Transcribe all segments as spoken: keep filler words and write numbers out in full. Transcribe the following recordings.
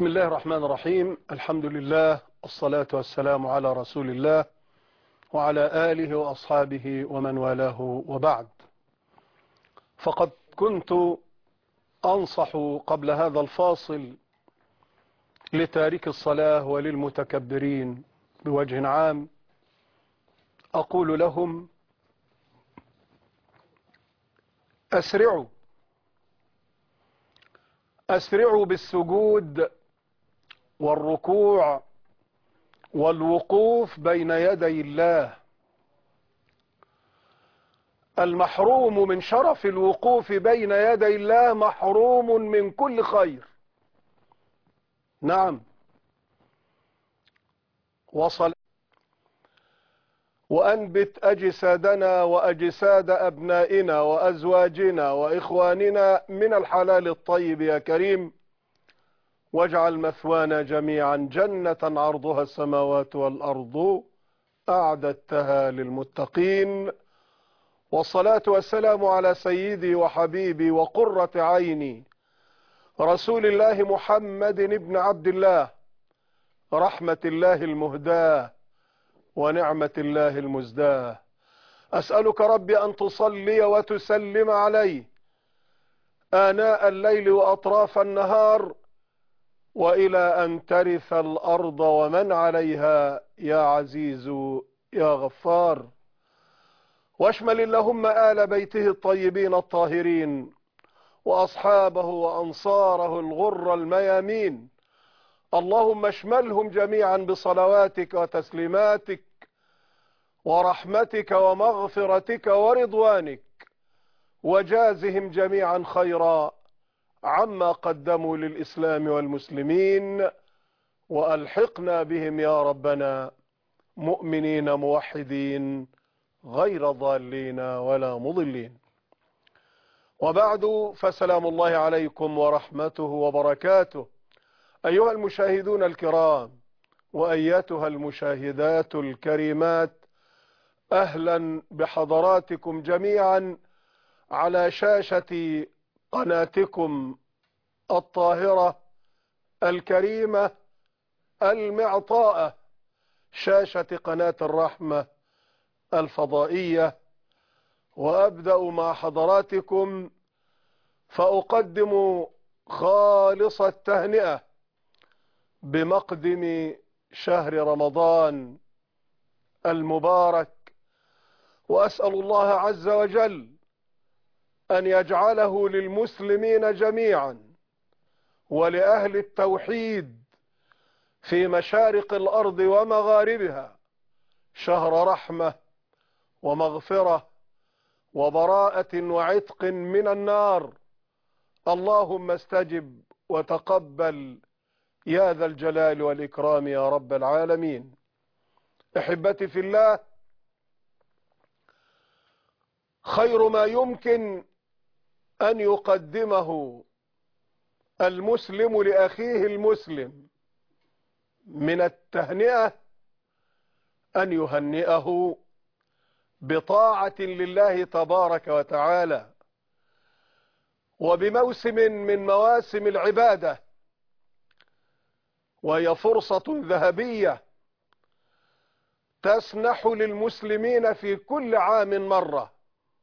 بسم الله الرحمن الرحيم. الحمد لله والصلاة والسلام على رسول الله وعلى آله وأصحابه ومن والاه، وبعد. فقد كنت أنصح قبل هذا الفاصل لتارك الصلاة وللمتكبرين بوجه عام، أقول لهم: أسرعوا أسرعوا بالسجود والركوع والوقوف بين يدي الله. المحروم من شرف الوقوف بين يدي الله محروم من كل خير. نعم، وصل. وأنبت أجسادنا وأجساد أبنائنا وأزواجنا وإخواننا من الحلال الطيب يا كريم، واجعل مثوانا جميعا جنة عرضها السماوات والأرض أعددتها للمتقين. والصلاة والسلام على سيدي وحبيبي وقرة عيني رسول الله محمد بن عبد الله، رحمة الله المهداة ونعمة الله المزداة. أسألك ربي أن تصلي وتسلم عليه آناء الليل وأطراف النهار وإلى أن ترث الأرض ومن عليها يا عزيز يا غفار. واشمل اللهم آل بيته الطيبين الطاهرين وأصحابه وأنصاره الغر الميامين. اللهم اشملهم جميعا بصلواتك وتسليماتك ورحمتك ومغفرتك ورضوانك، وجازهم جميعا خيرا عما قدموا للإسلام والمسلمين، وألحقنا بهم يا ربنا مؤمنين موحدين غير ضالين ولا مضلين. وبعد، فسلام الله عليكم ورحمته وبركاته أيها المشاهدون الكرام وأيتها المشاهدات الكريمات، أهلا بحضراتكم جميعا على شاشة قناتكم الطاهرة الكريمة المعطاءة، شاشة قناة الرحمة الفضائية. وأبدأ مع حضراتكم فأقدم خالص التهنئة بمقدم شهر رمضان المبارك، وأسأل الله عز وجل أن يجعله للمسلمين جميعا ولأهل التوحيد في مشارق الأرض ومغاربها شهر رحمة ومغفرة وبراءة وعتق من النار. اللهم استجب وتقبل يا ذا الجلال والإكرام يا رب العالمين. أحبتي في الله، خير ما يمكن أن يقدمه المسلم لأخيه المسلم من التهنئة أن يهنئه بطاعة لله تبارك وتعالى وبموسم من مواسم العبادة، وهي فرصة ذهبية تسنح للمسلمين في كل عام مرة.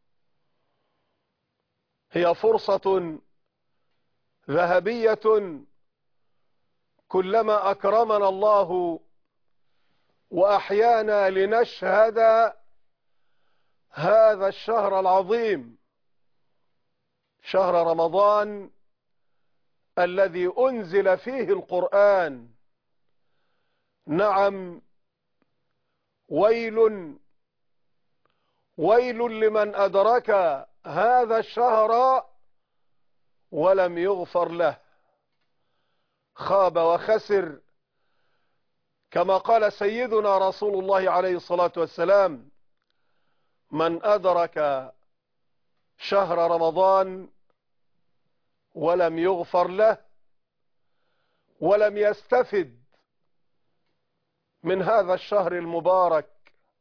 هي فرصة ذهبية كلما أكرمنا الله وأحيانا لنشهد هذا الشهر العظيم، شهر رمضان الذي أنزل فيه القرآن. نعم، ويل ويل لمن أدرك هذا الشهر ولم يغفر له، خاب وخسر، كما قال سيدنا رسول الله عليه الصلاة والسلام: من أدرك شهر رمضان ولم يغفر له ولم يستفد من هذا الشهر المبارك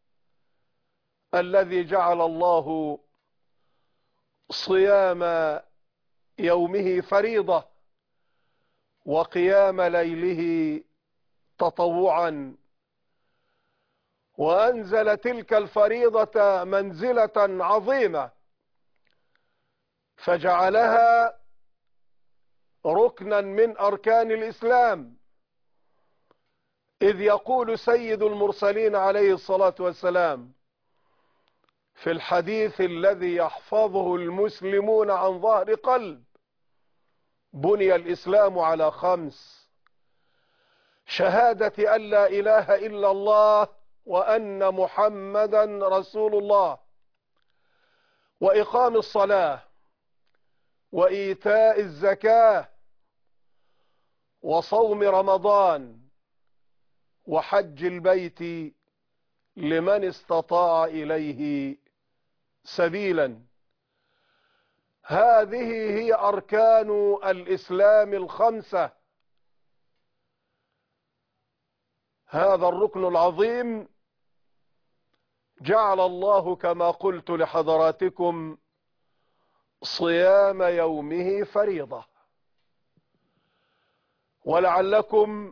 الذي جعل الله صيام يومه فريضة وقيام ليله تطوعا، وأنزل تلك الفريضة منزلة عظيمة فجعلها ركنا من أركان الإسلام، إذ يقول سيد المرسلين عليه الصلاة والسلام في الحديث الذي يحفظه المسلمون عن ظهر قلب: بني الإسلام على خمس: شهادة أن لا إله إلا الله وأن محمدا رسول الله، وإقام الصلاة، وإيتاء الزكاة، وصوم رمضان، وحج البيت لمن استطاع إليه سبيلا. هذه هي أركان الإسلام الخمسة. هذا الركن العظيم جعل الله كما قلت لحضراتكم صيام يومه فريضة، ولعلكم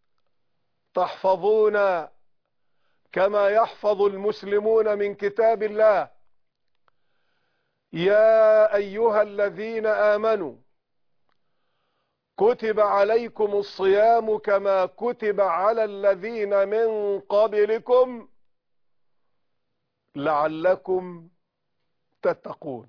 تحفظون كما يحفظ المسلمون من كتاب الله: يا أيها الذين آمنوا كتب عليكم الصيام كما كتب على الذين من قبلكم لعلكم تتقون.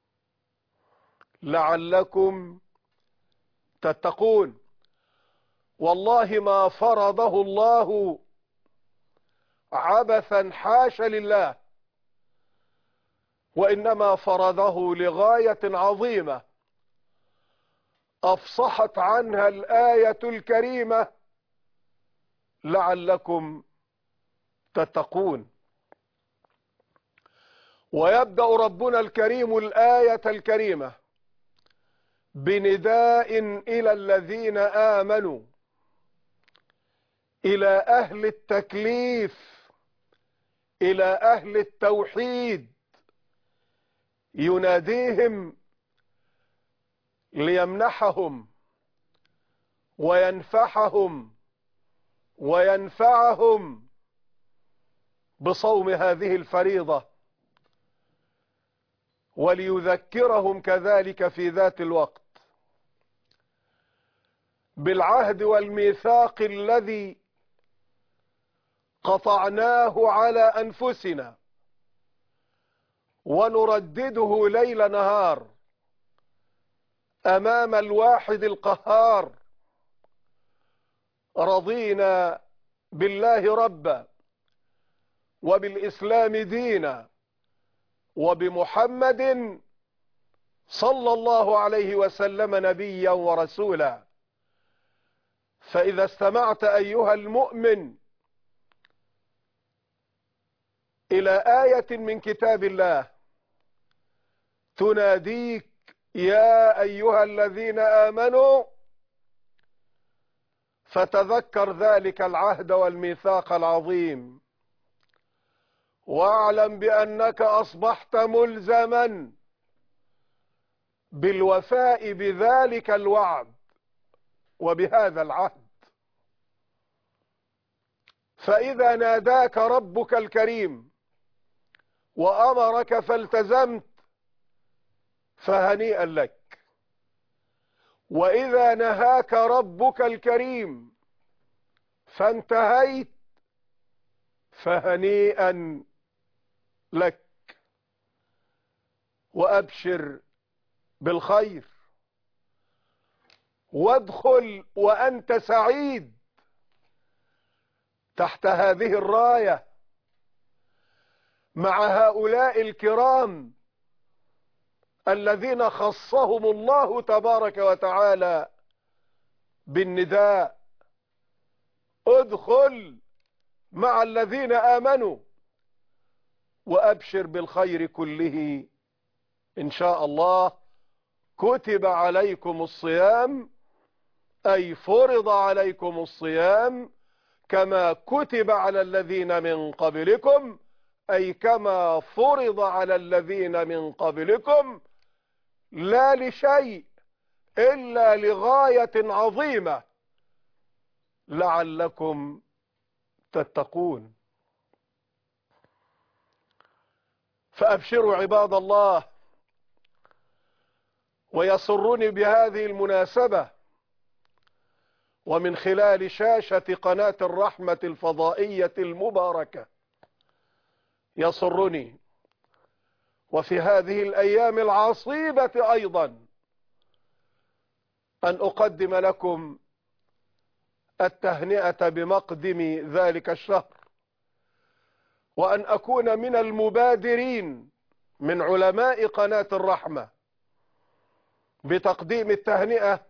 لعلكم تتقون. والله ما فرضه الله عبثا، حاش لله، وإنما فرضه لغاية عظيمة أفصحت عنها الآية الكريمة: لعلكم تتقون. ويبدأ ربنا الكريم الآية الكريمة بنداء إلى الذين آمنوا، إلى أهل التكليف، إلى أهل التوحيد، يناديهم ليمنحهم وينفحهم وينفعهم بصوم هذه الفريضة، وليذكرهم كذلك في ذات الوقت بالعهد والميثاق الذي قطعناه على أنفسنا ونردده ليل نهار أمام الواحد القهار: رضينا بالله ربا، وبالإسلام دينا، وبمحمد صلى الله عليه وسلم نبيا ورسولا. فإذا استمعت أيها المؤمن إلى آية من كتاب الله تناديك: يا أيها الذين آمنوا، فتذكر ذلك العهد والميثاق العظيم، واعلم بأنك أصبحت ملزما بالوفاء بذلك الوعد وبهذا العهد. فإذا ناداك ربك الكريم وأمرك فالتزمت فهنيئا لك، وإذا نهاك ربك الكريم فانتهيت فهنيئا لك. وأبشر بالخير، وادخل وأنت سعيد تحت هذه الراية مع هؤلاء الكرام الذين خصهم الله تبارك وتعالى بالنداء: ادخل مع الذين آمنوا وأبشر بالخير كله إن شاء الله. كتب عليكم الصيام، أي فرض عليكم الصيام، كما كتب على الذين من قبلكم، أي كما فرض على الذين من قبلكم، لا لشيء إلا لغاية عظيمة لعلكم تتقون. فأبشروا عباد الله، ويسرني بهذه المناسبة ومن خلال شاشة قناة الرحمة الفضائية المباركة، يسرني وفي هذه الأيام العصيبة أيضا أن أقدم لكم التهنئة بمقدم ذلك الشهر، وأن أكون من المبادرين من علماء قناة الرحمة بتقديم التهنئة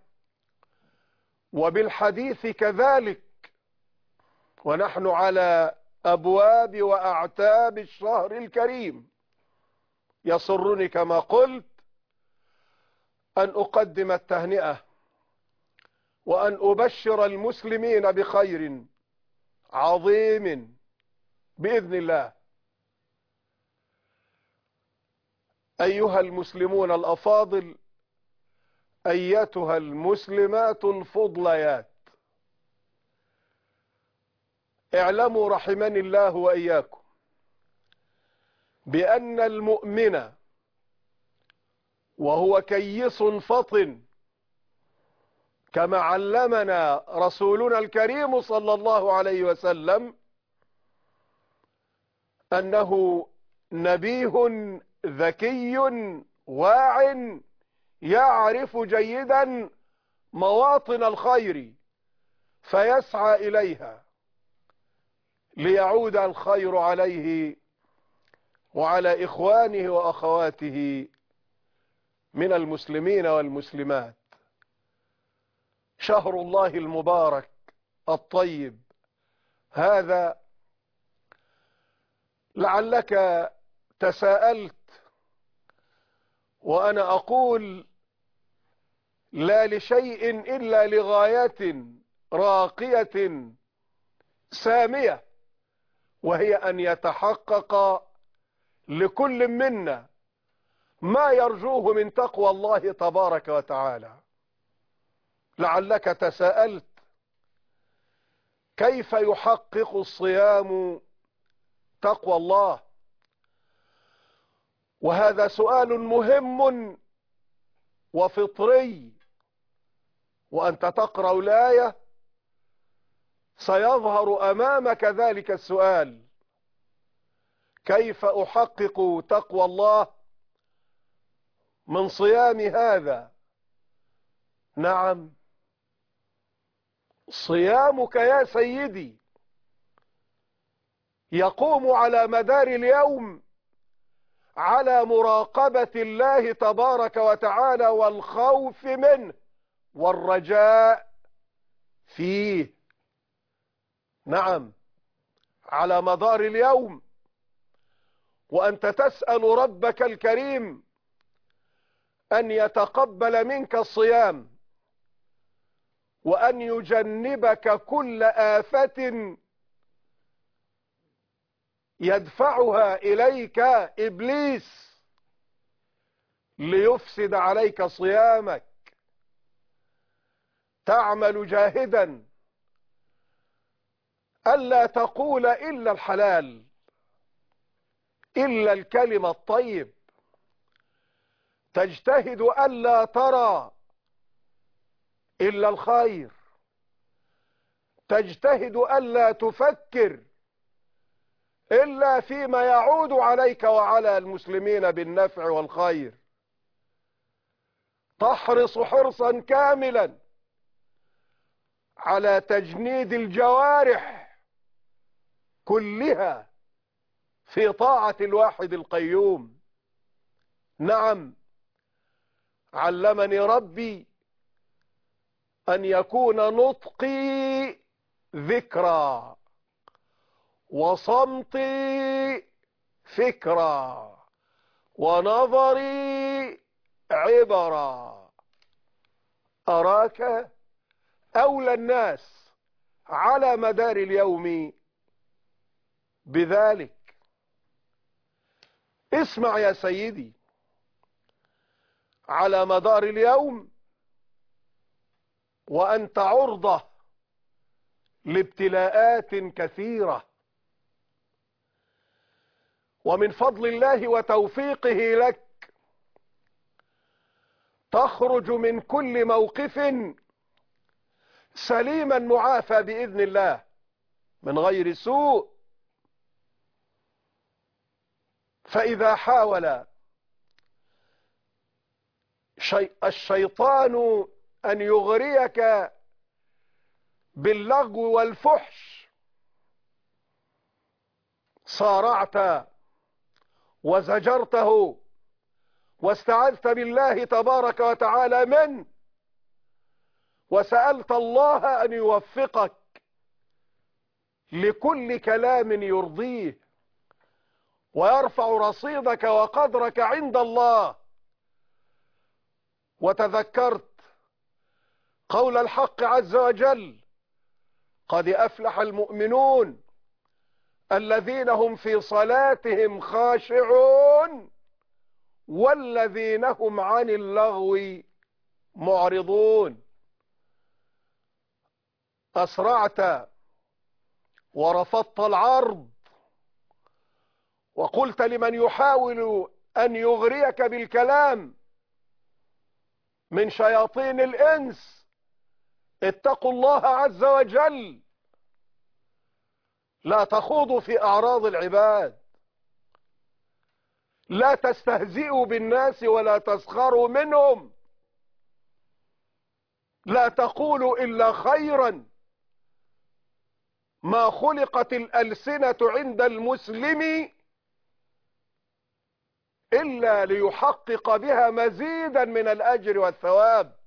وبالحديث كذلك، ونحن على أبواب وأعتاب الشهر الكريم. يسرني كما قلت أن أقدم التهنئة وأن أبشر المسلمين بخير عظيم بإذن الله. أيها المسلمون الأفاضل، أيتها المسلمات الفضليات، اعلموا رحمني الله وإياكم بأن المؤمن وهو كيس فطن كما علمنا رسولنا الكريم صلى الله عليه وسلم أنه نبيه ذكي واع يعرف جيدا مواطن الخير فيسعى إليها ليعود الخير عليه وعلى إخوانه وأخواته من المسلمين والمسلمات. شهر الله المبارك الطيب هذا، لعلك تساءلت وأنا أقول لا لشيء إلا لغاية راقية سامية، وهي أن يتحقق لكل منا ما يرجوه من تقوى الله تبارك وتعالى. لعلك تساءلت كيف يحقق الصيام تقوى الله، وهذا سؤال مهم وفطري، وأنت تقرأ الآية سيظهر أمامك ذلك السؤال: كيف أحقق تقوى الله من صيام هذا؟ نعم، صيامك يا سيدي يقوم على مدار اليوم على مراقبة الله تبارك وتعالى والخوف منه والرجاء فيه. نعم، على مدار اليوم وأنت تسأل ربك الكريم أن يتقبل منك الصيام وأن يجنبك كل آفة يدفعها إليك إبليس ليفسد عليك صيامك. تعمل جاهدا ألا تقول إلا الحلال، إلا الكلمة الطيب، تجتهد ألا ترى إلا الخير، تجتهد ألا تفكر إلا فيما يعود عليك وعلى المسلمين بالنفع والخير، تحرص حرصا كاملا على تجنيد الجوارح كلها في طاعة الواحد القيوم. نعم، علمني ربي أن يكون نطقي ذكرى وصمتي فكرة ونظري عبرة. أراك أولى الناس على مدار اليوم بذلك. اسمع يا سيدي، على مدار اليوم وأنت عرضة لابتلاءات كثيرة، ومن فضل الله وتوفيقه لك تخرج من كل موقف سليما معافى بإذن الله من غير سوء. فإذا حاول شي... الشيطان أن يغريك باللغو والفحش صارعت وزجرته واستعذت بالله تبارك وتعالى منه، وسألت الله أن يوفقك لكل كلام يرضيه ويرفع رصيدك وقدرك عند الله. وتذكرت قول الحق عز وجل: قد أفلح المؤمنون الذين هم في صلاتهم خاشعون والذين هم عن اللغو معرضون. أسرعت ورفضت العرض وقلت لمن يحاول أن يغريك بالكلام من شياطين الإنس: اتقوا الله عز وجل، لا تخوضوا في أعراض العباد، لا تستهزئوا بالناس ولا تسخروا منهم، لا تقولوا إلا خيرا. ما خلقت الألسنة عند المسلم إلا ليحقق بها مزيدا من الأجر والثواب،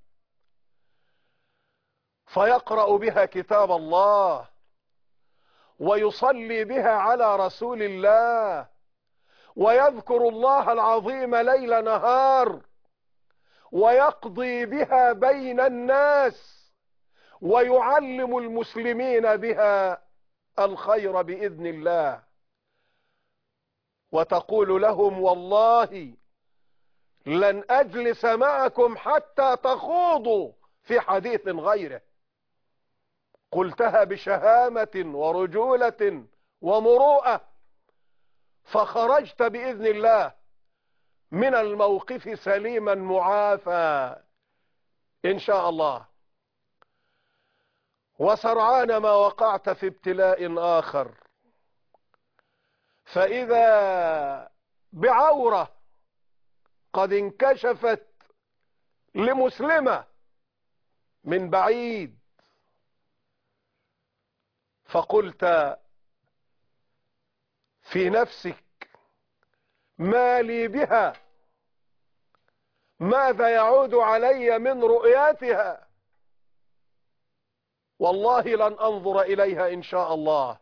فيقرأ بها كتاب الله ويصلي بها على رسول الله ويذكر الله العظيم ليل نهار ويقضي بها بين الناس ويعلم المسلمين بها الخير بإذن الله، وتقول لهم: والله لن أجلس معكم حتى تخوضوا في حديث غيره. قلتها بشهامة ورجولة ومروءة، فخرجت بإذن الله من الموقف سليما معافى إن شاء الله. وسرعان ما وقعت في ابتلاء آخر، فإذا بعورة قد انكشفت لمسلمة من بعيد، فقلت في نفسك: ما لي بها؟ ماذا يعود علي من رؤياتها؟ والله لن أنظر إليها إن شاء الله.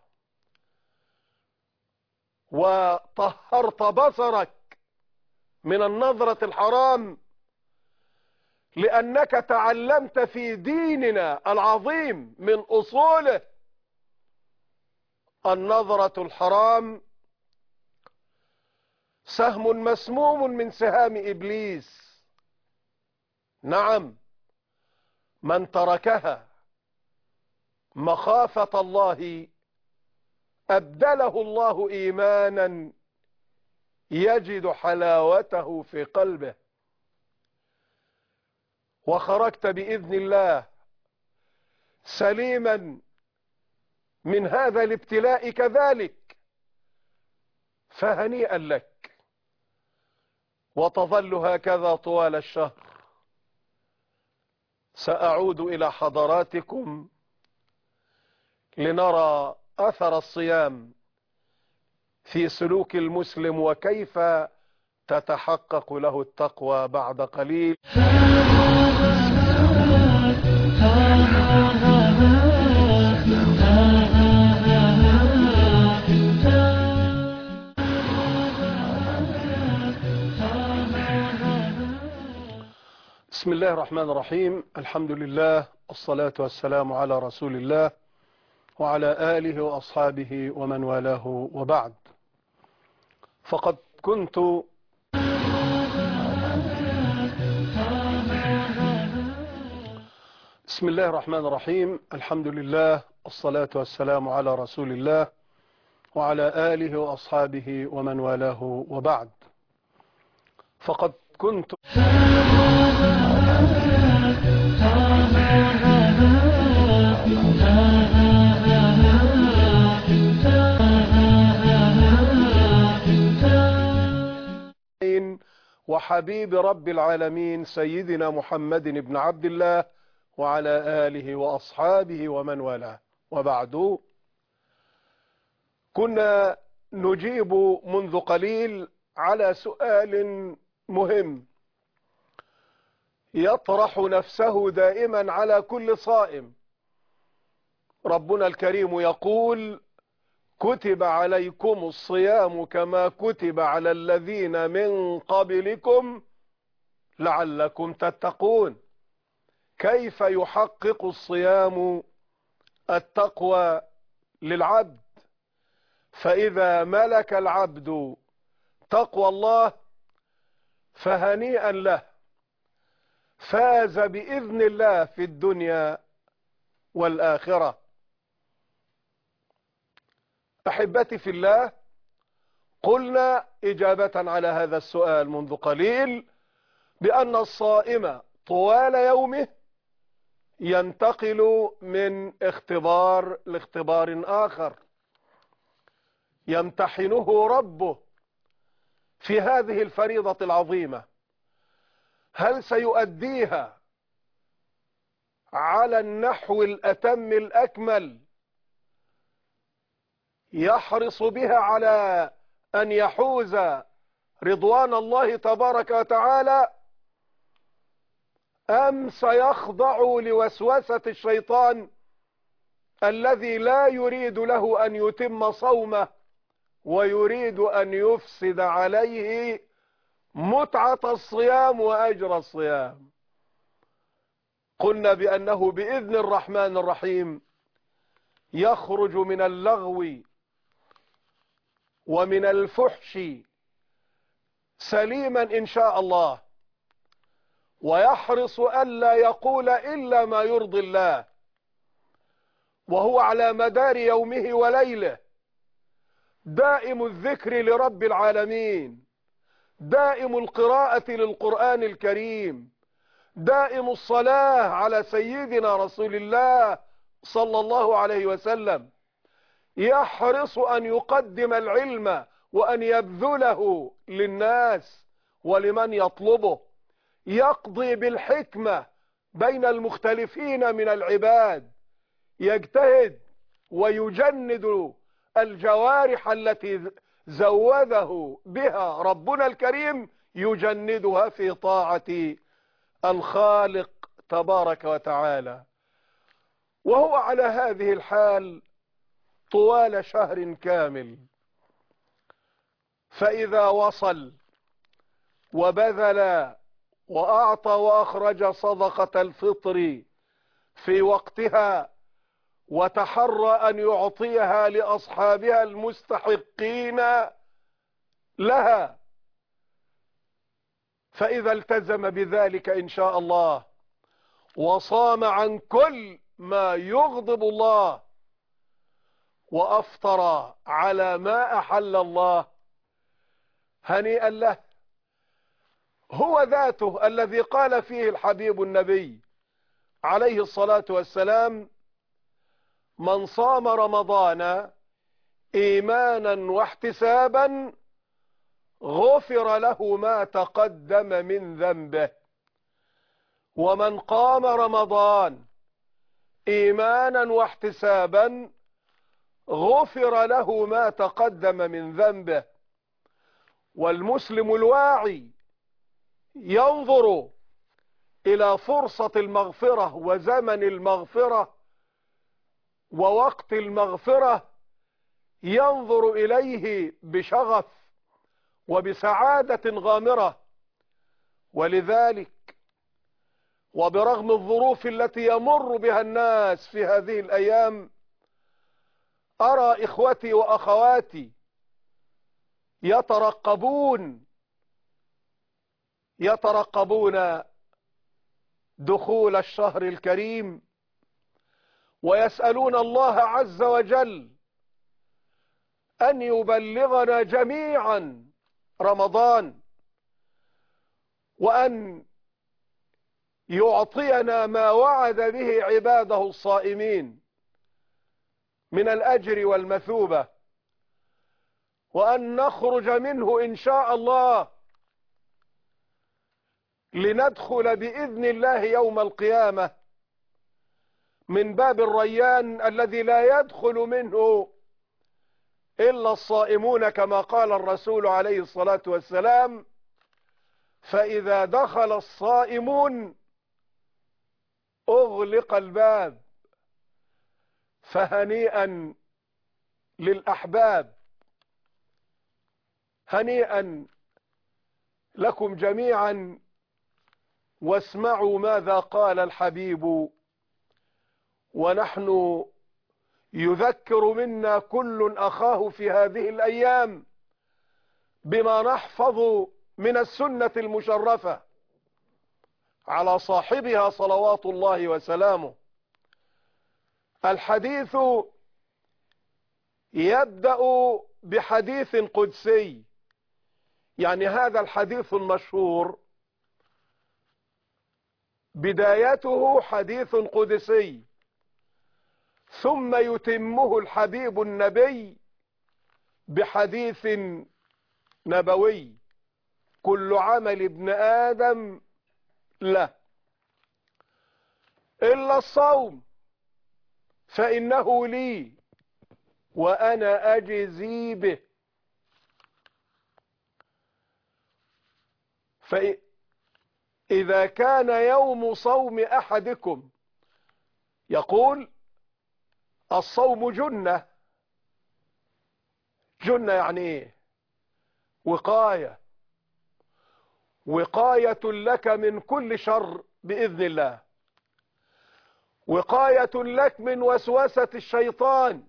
وطهرت بصرك من النظرة الحرام، لأنك تعلمت في ديننا العظيم من أصوله النظرة الحرام سهم مسموم من سهام إبليس. نعم، من تركها مخافة الله أبدله الله إيمانا يجد حلاوته في قلبه، وخرجت بإذن الله سليما من هذا الابتلاء كذلك، فهنيئا لك. وتظل هكذا طوال الشهر. سأعود إلى حضراتكم لنرى أثر الصيام في سلوك المسلم وكيف تتحقق له التقوى بعد قليل. بسم الله الرحمن الرحيم. الحمد لله، الصلاة والسلام على رسول الله وعلى آله وأصحابه ومن والاه، وبعد. فقد كنت بسم الله الرحمن الرحيم. الحمد لله والصلاة والسلام على رسول الله وعلى آله وأصحابه ومن والاه، وبعد. فقد كنت وحبيب رب العالمين سيدنا محمد بن عبد الله وعلى آله وأصحابه ومن والاه، وبعد. كنا نجيب منذ قليل على سؤال مهم يطرح نفسه دائما على كل صائم. ربنا الكريم يقول: كتب عليكم الصيام كما كتب على الذين من قبلكم لعلكم تتقون. كيف يحقق الصيام التقوى للعبد؟ فإذا ملك العبد تقوى الله فهنيئا له، فاز بإذن الله في الدنيا والآخرة. أحبتي في الله، قلنا إجابة على هذا السؤال منذ قليل بأن الصائم طوال يومه ينتقل من اختبار لاختبار آخر يمتحنه ربه في هذه الفريضة العظيمة. هل سيؤديها على النحو الأتم الأكمل يحرص بها على أن يحوز رضوان الله تبارك وتعالى، أم سيخضع لوسوسة الشيطان الذي لا يريد له أن يتم صومه ويريد أن يفسد عليه متعة الصيام وأجر الصيام؟ قلنا بأنه بإذن الرحمن الرحيم يخرج من اللغو ومن الفحش سليما إن شاء الله، ويحرص ألا يقول إلا ما يرضي الله، وهو على مدار يومه وليله دائم الذكر لرب العالمين، دائم القراءة للقرآن الكريم، دائم الصلاة على سيدنا رسول الله صلى الله عليه وسلم. يحرص أن يقدم العلم وأن يبذله للناس ولمن يطلبه، يقضي بالحكمة بين المختلفين من العباد، يجتهد ويجند الجوارح التي زوده بها ربنا الكريم، يجندها في طاعة الخالق تبارك وتعالى. وهو على هذه الحال طوال شهر كامل، فإذا وصل وبذل وأعطى وأخرج صدقة الفطر في وقتها وتحرى أن يعطيها لأصحابها المستحقين لها، فإذا التزم بذلك إن شاء الله وصام عن كل ما يغضب الله وأفطر على ما أحل الله، هنيئا له. هو ذاته الذي قال فيه الحبيب النبي عليه الصلاة والسلام: من صام رمضان إيمانا واحتسابا غفر له ما تقدم من ذنبه، ومن قام رمضان إيمانا واحتسابا غفر له ما تقدم من ذنبه. والمسلم الواعي ينظر إلى فرصة المغفرة وزمن المغفرة ووقت المغفرة، ينظر إليه بشغف وبسعادة غامرة. ولذلك وبرغم الظروف التي يمر بها الناس في هذه الأيام، أرى إخوتي وأخواتي يترقبون يترقبون دخول الشهر الكريم ويسألون الله عز وجل أن يبلغنا جميعا رمضان، وأن يعطينا ما وعد به عباده الصائمين من الأجر والمثوبة، وأن نخرج منه إن شاء الله لندخل بإذن الله يوم القيامة من باب الريان الذي لا يدخل منه إلا الصائمون، كما قال الرسول عليه الصلاة والسلام: فإذا دخل الصائمون أغلق الباب. فهنيئا للأحباب، هنيئا لكم جميعا، واسمعوا ماذا قال الحبيب. ونحن يذكر منا كل أخاه في هذه الأيام بما نحفظ من السنة المشرفة على صاحبها صلوات الله وسلامه. الحديث يبدأ بحديث قدسي، يعني هذا الحديث المشهور بدايته حديث قدسي، ثم يتمه الحبيب النبي بحديث نبوي: كل عمل ابن آدم له إلا الصوم فإنه لي وأنا أجزي به. فإذا كان يوم صوم أحدكم، يقول: الصوم جنة. جنة يعني ايه؟ وقاية، وقاية لك من كل شر بإذن الله، وقاية لك من وسوسة الشيطان،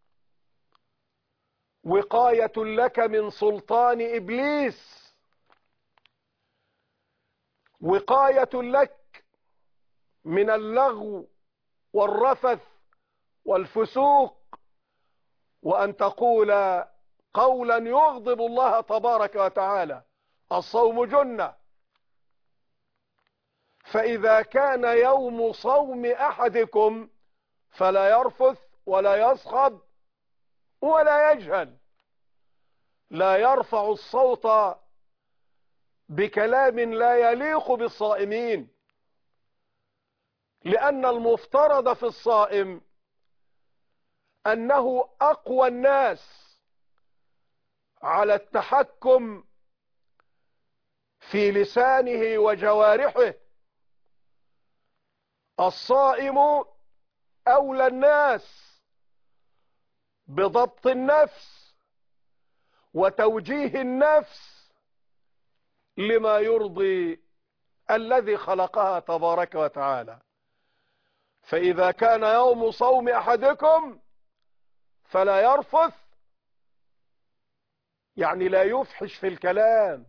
وقاية لك من سلطان إبليس، وقاية لك من اللغو والرفث والفسوق، وأن تقول قولا يغضب الله تبارك وتعالى. الصوم جنة. فإذا كان يوم صوم أحدكم فلا يرفث ولا يصخب ولا يجهل، لا يرفع الصوت بكلام لا يليق بالصائمين، لأن المفترض في الصائم أنه أقوى الناس على التحكم في لسانه وجوارحه. الصائم أولى الناس بضبط النفس وتوجيه النفس لما يرضي الذي خلقها تبارك وتعالى. فإذا كان يوم صوم أحدكم فلا يرفث، يعني لا يفحش في الكلام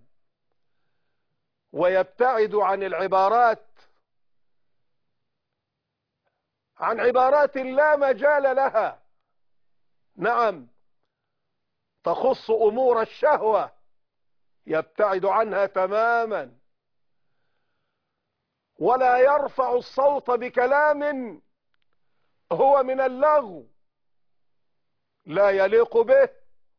ويبتعد عن العبارات، عن عبارات لا مجال لها، نعم، تخص أمور الشهوة، يبتعد عنها تماما. ولا يرفع الصوت بكلام هو من اللغو لا يليق به،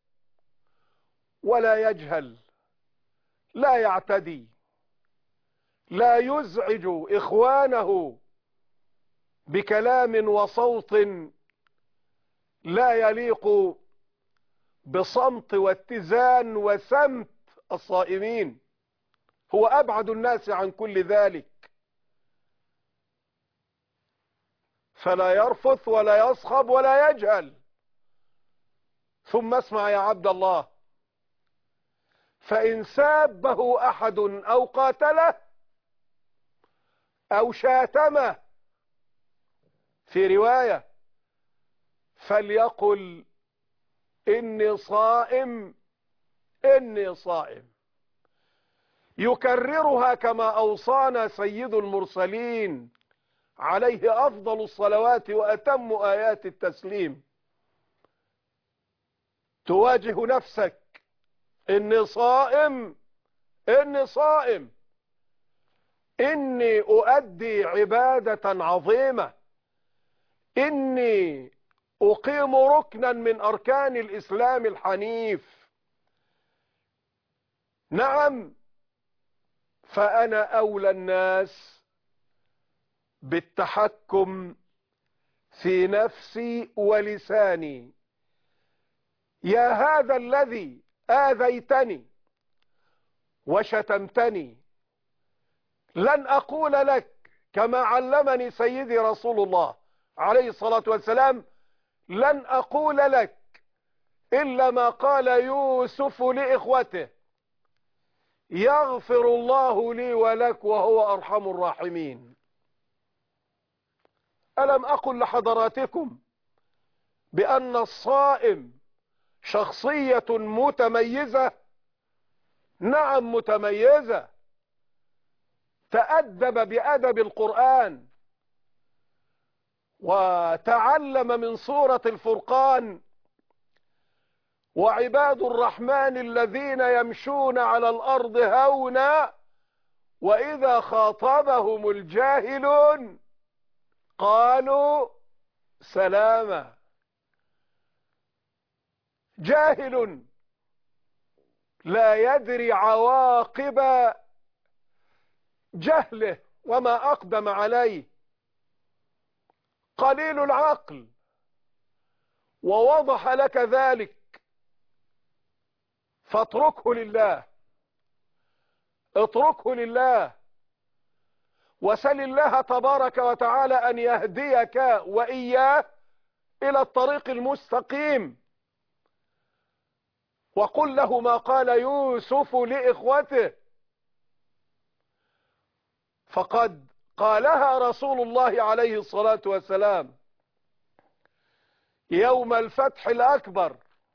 ولا يجهل، لا يعتدي، لا يزعج إخوانه بكلام وصوت لا يليق بصمت واتزان وسمت الصائمين. هو أبعد الناس عن كل ذلك. فلا يرفث ولا يصخب ولا يجهل. ثم اسمع يا عبد الله: فإن سابه أحد أو قاتله أو شاتمه، في رواية، فليقل إني صائم إني صائم. يكررها كما أوصانا سيد المرسلين عليه أفضل الصلوات وأتم آيات التسليم، تواجه نفسك إني صائم، إني صائم، إني أؤدي عبادة عظيمة، إني أقيم ركنا من أركان الإسلام الحنيف. نعم، فأنا أولى الناس بالتحكم في نفسي ولساني. يا هذا الذي آذيتني وشتمتني، لن أقول لك كما علمني سيدي رسول الله عليه الصلاة والسلام، لن أقول لك إلا ما قال يوسف لإخوته: يغفر الله لي ولك وهو أرحم الراحمين. ألم أقل لحضراتكم بأن الصائم شخصية متميزة؟ نعم متميزة، تأدب بأدب القرآن وتعلم من سورة الفرقان: وعباد الرحمن الذين يمشون على الأرض هونا وإذا خاطبهم الجاهلون قالوا سلاما. جاهل لا يدري عواقب جهله وما أقدم عليه، قليل العقل، ووضح لك ذلك، فاتركه لله، اتركه لله، وسل الله تبارك وتعالى أن يهديك وإياه إلى الطريق المستقيم. وقل له ما قال يوسف لإخوته، فقد قالها رسول الله عليه الصلاة والسلام يوم الفتح الأكبر،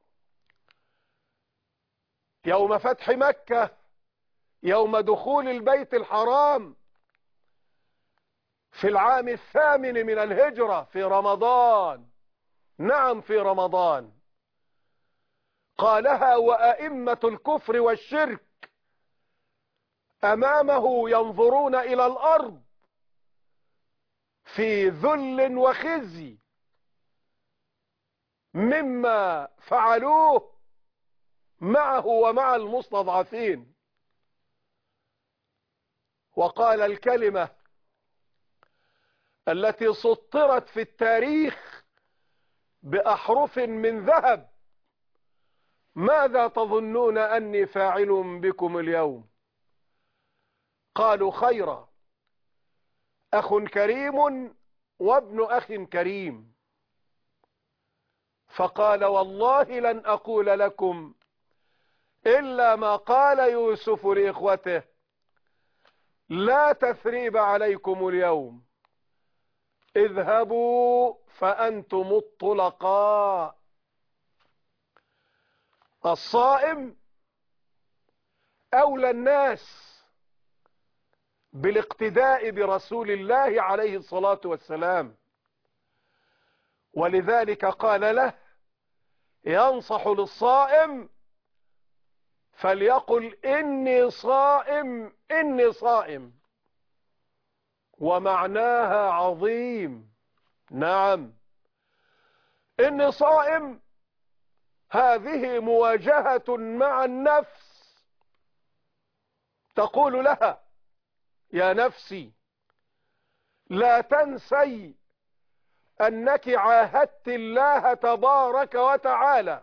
يوم فتح مكة، يوم دخول البيت الحرام في العام الثامن من الهجرة في رمضان. نعم في رمضان. قالها وأئمة الكفر والشرك أمامه ينظرون إلى الأرض في ذل وخزي مما فعلوه معه ومع المستضعفين. وقال الكلمة التي سطرت في التاريخ بأحرف من ذهب: ماذا تظنون أني فاعل بكم اليوم؟ قالوا خيرا، أخ كريم وابن أخ كريم. فقال والله لن أقول لكم إلا ما قال يوسف لإخوته: لا تثريب عليكم اليوم، اذهبوا فأنتم الطلقاء. الصائم أولى الناس بالاقتداء برسول الله عليه الصلاة والسلام، ولذلك قال له: ينصح للصائم فليقل إني صائم إني صائم، ومعناها عظيم. نعم، إني صائم هذه مواجهة مع النفس، تقول لها: يا نفسي لا تنسي أنك عاهدت الله تبارك وتعالى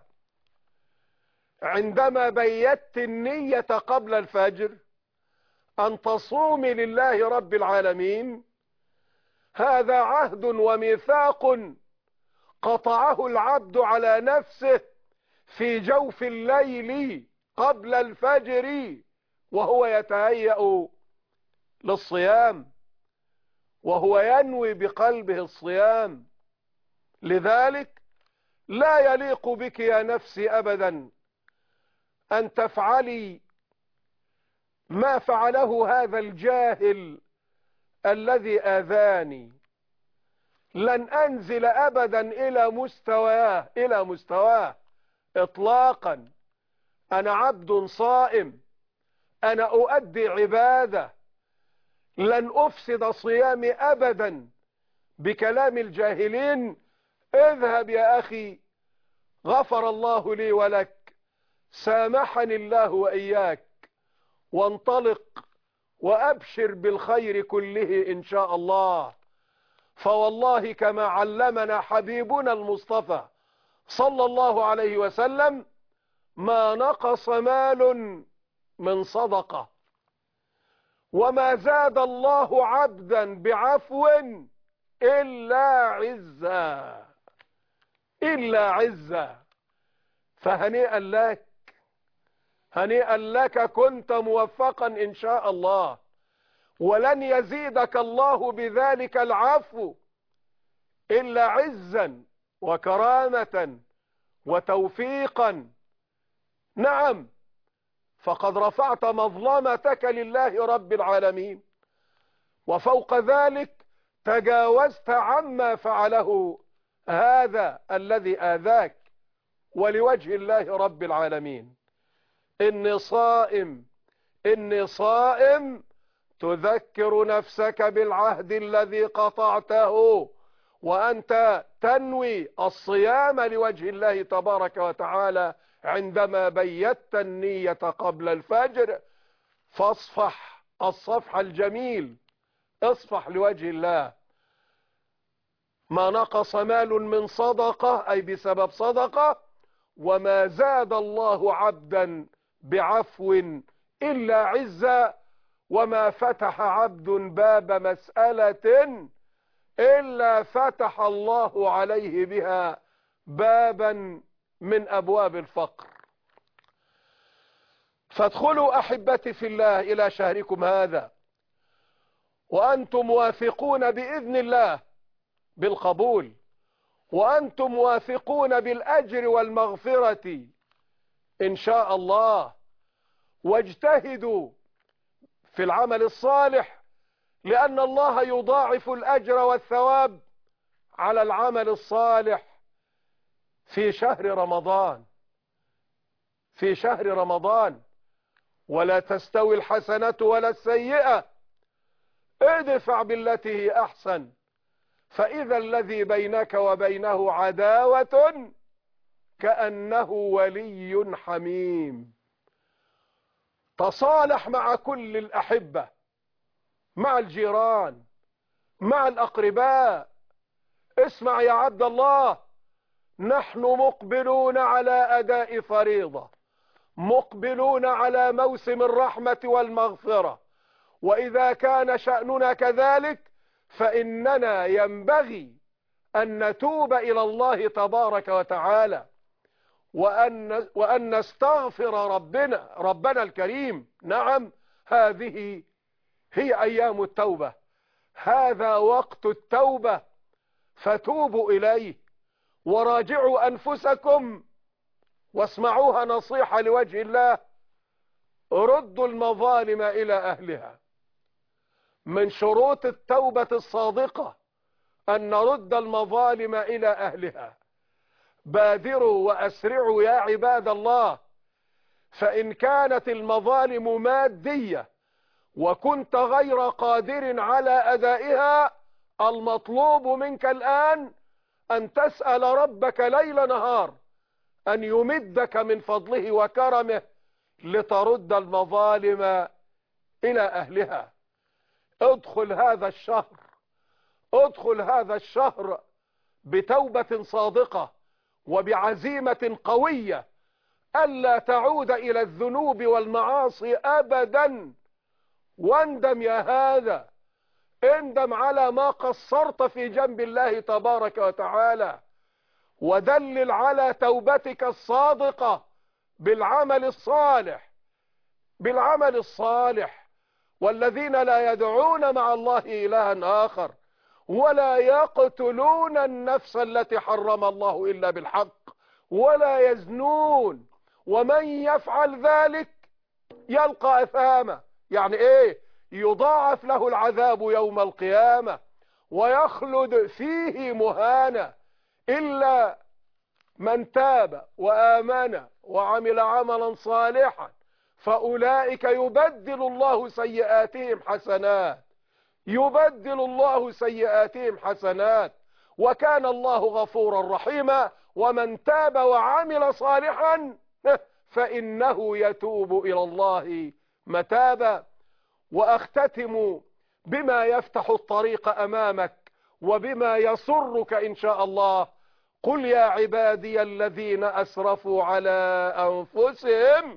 عندما بيت النية قبل الفجر أن تصومي لله رب العالمين. هذا عهد وميثاق قطعه العبد على نفسه في جوف الليل قبل الفجر وهو يتهيأ للصيام، وهو ينوي بقلبه الصيام. لذلك لا يليق بك يا نفسي أبدا أن تفعلي ما فعله هذا الجاهل الذي آذاني. لن أنزل أبدا إلى مستواه إلى مستواه إطلاقا. أنا عبد صائم، أنا أؤدي عبادة، لن أفسد صيامي أبدا بكلام الجاهلين. اذهب يا أخي، غفر الله لي ولك، سامحني الله وإياك، وانطلق وأبشر بالخير كله إن شاء الله. فوالله كما علمنا حبيبنا المصطفى صلى الله عليه وسلم: ما نقص مال من صدقة، وما زاد الله عبدا بعفو إلا عزا إلا عزا. فهنيئا لك، هنيئا لك، كنت موفقا إن شاء الله، ولن يزيدك الله بذلك العفو إلا عزا وكرامة وتوفيقا. نعم، فقد رفعت مظلمتك لله رب العالمين، وفوق ذلك تجاوزت عما فعله هذا الذي آذاك، ولوجه الله رب العالمين. إني صائم إني صائم تذكر نفسك بالعهد الذي قطعته، وأنت تنوي الصيام لوجه الله تبارك وتعالى عندما بيت النية قبل الفجر. فاصفح الصفح الجميل، اصفح لوجه الله. ما نقص مال من صدقة، أي بسبب صدقة، وما زاد الله عبدا بعفو إلا عزا، وما فتح عبد باب مسألة إلا فتح الله عليه بها بابا من أبواب الفقر. فادخلوا أحبتي في الله إلى شهركم هذا وأنتم واثقون بإذن الله بالقبول، وأنتم واثقون بالأجر والمغفرة إن شاء الله. واجتهدوا في العمل الصالح، لأن الله يضاعف الأجر والثواب على العمل الصالح في شهر رمضان في شهر رمضان. ولا تستوي الحسنة ولا السيئة، ادفع بالتي هي أحسن، فإذا الذي بينك وبينه عداوة كأنه ولي حميم. تصالح مع كل الأحبة، مع الجيران، مع الأقرباء. اسمع يا عبد الله، نحن مقبلون على أداء فريضة، مقبلون على موسم الرحمة والمغفرة، وإذا كان شأننا كذلك فإننا ينبغي أن نتوب إلى الله تبارك وتعالى، وأن, وأن نستغفر ربنا ربنا الكريم. نعم، هذه هي أيام التوبة، هذا وقت التوبة، فتوبوا إليه وراجعوا أنفسكم، واسمعوها نصيحة لوجه الله: ردوا المظالم إلى أهلها. من شروط التوبة الصادقة أن نرد المظالم إلى أهلها. بادروا وأسرعوا يا عباد الله، فإن كانت المظالم مادية وكنت غير قادر على أدائها، المطلوب منك الآن أن تسأل ربك ليل نهار أن يمدك من فضله وكرمه لترد المظالم إلى أهلها. ادخل هذا الشهر ادخل هذا الشهر بتوبة صادقة وبعزيمة قوية ألا تعود إلى الذنوب والمعاصي أبدا. واندم يا هذا، اندم على ما قصرت في جنب الله تبارك وتعالى، ودلل على توبتك الصادقة بالعمل الصالح بالعمل الصالح. والذين لا يدعون مع الله إلها آخر ولا يقتلون النفس التي حرم الله إلا بالحق ولا يزنون، ومن يفعل ذلك يلقى أثاما. يعني ايه؟ يضاعف له العذاب يوم القيامة ويخلد فيه مهانة، إلا من تاب وآمن وعمل عملا صالحا فأولئك يبدل الله سيئاتهم حسنات، يبدل الله سيئاتهم حسنات، وكان الله غفورا رحيما. ومن تاب وعمل صالحا فإنه يتوب إلى الله متابا. وأختتم بما يفتح الطريق أمامك وبما يسرك إن شاء الله. قل يا عبادي الذين أسرفوا على أنفسهم،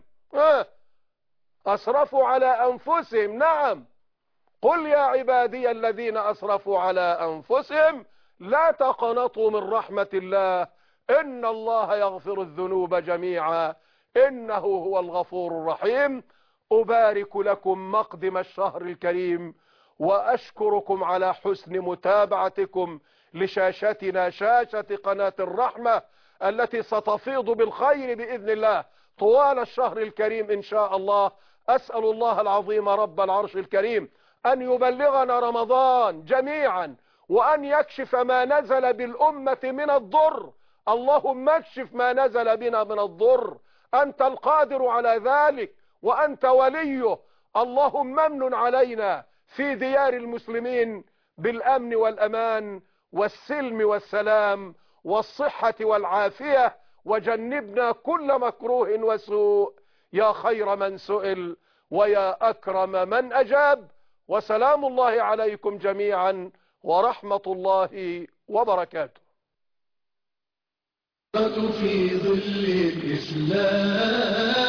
أسرفوا على أنفسهم، نعم، قل يا عبادي الذين أسرفوا على أنفسهم لا تقنطوا من رحمة الله إن الله يغفر الذنوب جميعا إنه هو الغفور الرحيم. أبارك لكم مقدم الشهر الكريم، وأشكركم على حسن متابعتكم لشاشتنا، شاشة قناة الرحمة التي ستفيض بالخير بإذن الله طوال الشهر الكريم إن شاء الله. أسأل الله العظيم رب العرش الكريم أن يبلغنا رمضان جميعا، وأن يكشف ما نزل بالأمة من الضر. اللهم اكشف ما نزل بنا من الضر، أنت القادر على ذلك وأنت وليه. اللهم امن علينا في ديار المسلمين بالأمن والأمان والسلم والسلام والصحة والعافية، وجنبنا كل مكروه وسوء يا خير من سئل ويا أكرم من أجاب. وسلام الله عليكم جميعا ورحمة الله وبركاته. في ذل الإسلام